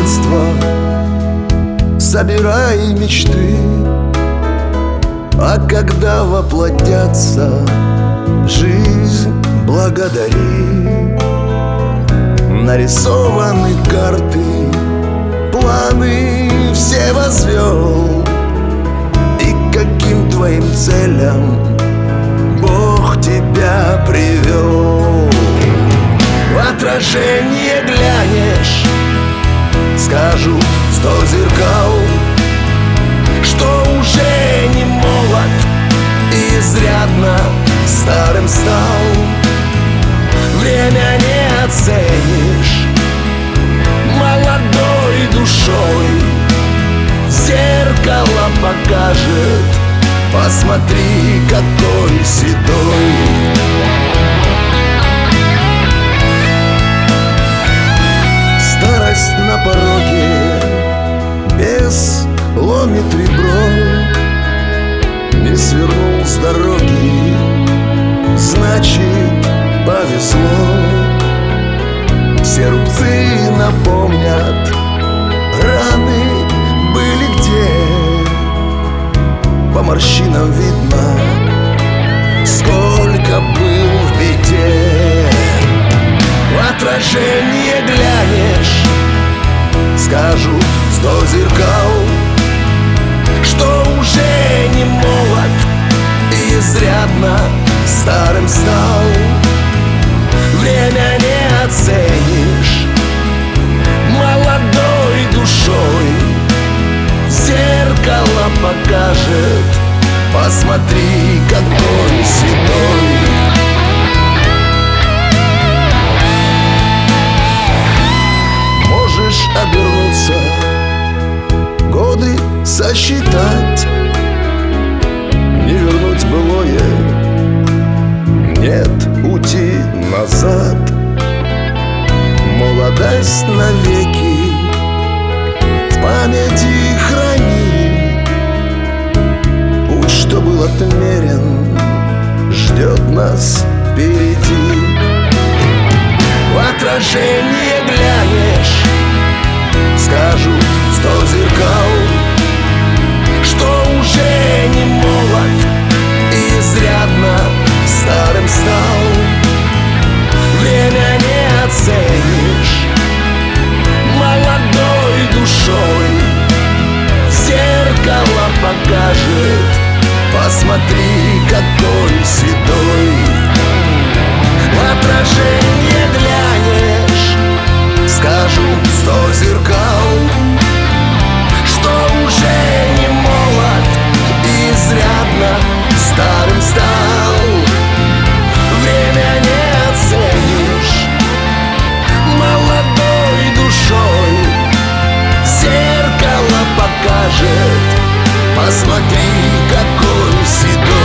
детства, собирай мечты, а когда воплотятся, жизнь благодари. Нарисованы карты, планы все возвел, и к каким твоим целям Бог тебя привел. В отражение глянешь, скажут 100 зеркал, что уже не молод и изрядно старым стал. Время не оценишь молодой душой, в зеркало покажет, посмотри, какой седой. Старость на пороге, без ломит ребро, не свернул с дороги, значит повезло. Все рубцы напомнят, раны были где, по морщинам видно, сколько был в беде. В отражение глянешь, скажут 100 зеркал, что уже не молод и изрядно старым стал. Время не оценишь молодой душой, в зеркало покажет, посмотри, какой седой. Можешь обернуться, годы сосчитать, не вернуть былое, нет пути назад. Молодость навеки в памяти храни, путь, что был отмерен, ждет нас впереди. В отражение глянешь, скажут 100 зеркал, что уже не молод и изрядно старым стал. Время не оценишь молодой душой, в зеркало покажет, посмотри, какой седой. В отражение глянешь, скажут 100 зеркал, что уже не молод и изрядно старым стал. Время не оценишь молодой душой, в зеркало покажет, посмотри, какой седой.